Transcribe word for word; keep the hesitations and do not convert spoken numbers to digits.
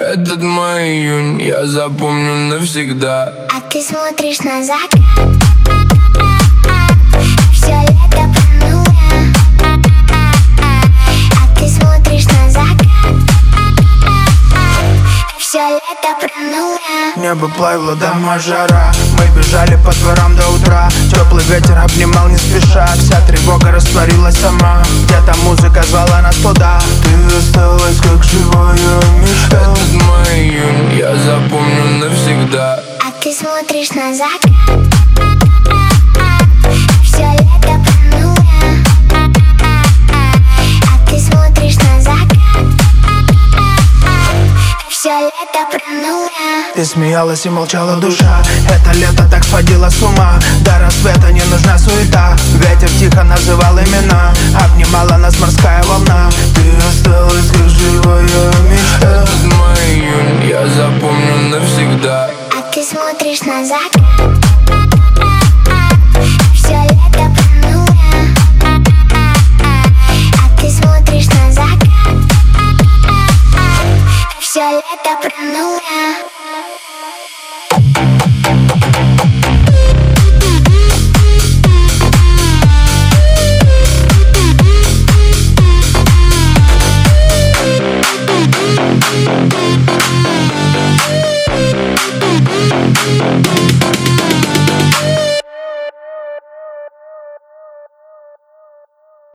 Этот мой июнь я запомню навсегда. А ты смотришь на закат, всё лето про нуля. А ты смотришь на закат, всё лето про нуля. Небо плавило, дома жара. Мы бежали по дворам до утра. Теплый ветер обнимал не спеша. Вся тревога растворилась сама. Где-то музыка звала нас туда. Ты осталась как живая мечта. Этот мой июнь я запомню навсегда. А ты смотришь на закат, всё лето про нуля. А ты смотришь на закат, всё лето про нуля. Ты смеялась и молчала душа. Это лето так сводило с ума. До рассвета не нужна суета. Ветер тихо называл имена. Обнимала нас морская волна. Ты осталась как живая мечта. Этот мой июнь я запомню навсегда. А ты смотришь на закат,